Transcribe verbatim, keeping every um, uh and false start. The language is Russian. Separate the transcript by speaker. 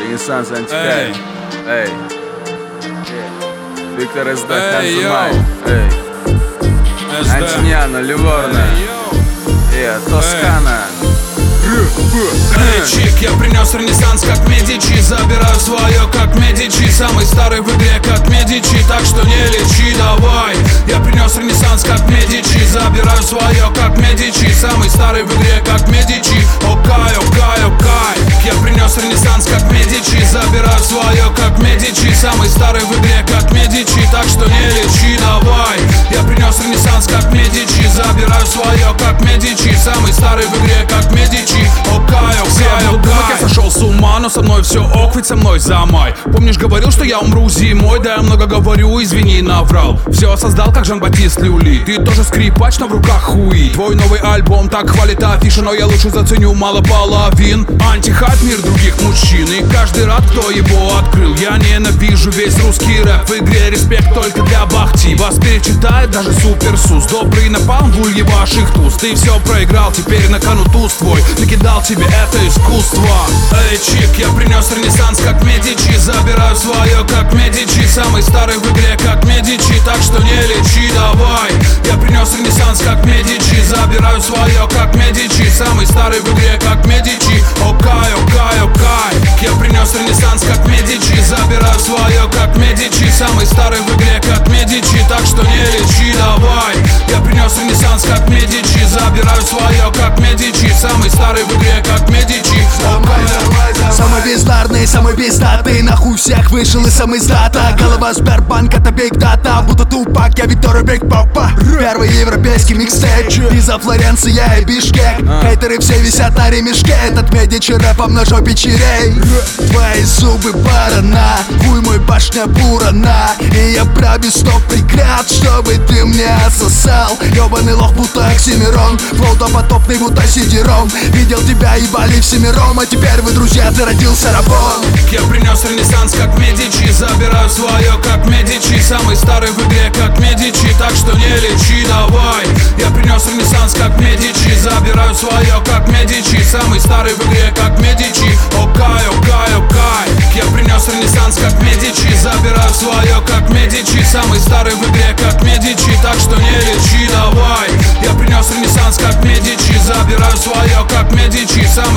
Speaker 1: Ренессанс антикай. Эй. Виктор СД, Ханзумай. Эй. Антиньяно, Ливорно. Э, Тоскана.
Speaker 2: Эй, чик, я принес ренессанс как Медичи. Забираю свое как Медичи. Самый старый в игре как Медичи. Так что не лечи, давай. Я принес ренессанс как Медичи. Забираю свое как Медичи. Самый старый в игре как Медичи. Окай, окай, окай. Я принес ренессанс как Медичи. Забираю свое как Медичи. Самый старый в игре как Медичи. Так что не лечи, давай. Я принес ренессанс как Медичи. Забираю свое как Медичи. Самый старый в игре как Медичи. Окай, окай, окай. Я сошел с ума, но со мной все ок, ведь со мной за май. Помнишь, говорил, что я умру зимой? Да я много говорю, извини, наврал. Все создал, как Жан-Батист Люли. Ты тоже скрипач, но в руках хуи. Твой новый альбом так хвалит афиша, но я лучше заценю мало половин. Антихайп, мир других мужчин, и каждый рад, кто его открыл. Я ненавижу весь русский рэп. В игре респект только для Бахти. Вас перечитает даже Суперсус. Добрый напалм, вульги ваших туз. Ты все проиграл, теперь на кону туз твой. Накидал тебе это искусство. Эй, чик, я принес ренессанс как Медичи. Забираю свое как Медичи. Самый старый в игре как Медичи. Так что не лечи, давай. Я принес ренессанс как Медичи. Забираю свое как Медичи. Самый старый в игре как Медичи. Окай, окай, окай. Я принес ренессанс как Медичи. Забираю свое как Медичи. Самый старый в игре как Медичи. Так что не лечи, давай. Я принес ренессанс как Медичи. Забираю свое как Медичи. Самый старый в игре как Медичи.
Speaker 3: Самый бездарный, самый пиздатый. Нахуй всех вышел из самой стата. Голова Сбербанк, это биг дата. Будто Тупак, я Виктор Биг Попа. Первый европейский микстейп из-за Флоренция и Бишкек. Хейтеры все висят на ремешке. Этот Медичи рэпом на жопе черей. Твои зубы барана, хуй мой башня бурана. И я пробью стоп преград, чтобы ты мне отсосал. Ёбаный лох, будто Оксимирон. Флоу допотопный, будто Сидером. Видел тебя, ебали всемиром. А теперь вы друзья, ты родился рабом.
Speaker 2: Я принес ренессанс как Медичи. Забираю свое как Медичи. Самый старый в игре как Медичи. Так что не лечи, давай. Я принес ренессанс как Медичи. Забираю свое как Медичи. Самый старый в игре как Медичи. Окай, окай, окай. Я принес ренессанс как Медичи. Забираю свое как Медичи. Самый старый в игре как Медичи. Так что не лечи, давай. Я принес ренессанс как Медичи. Забираю свое как Медичи. Самый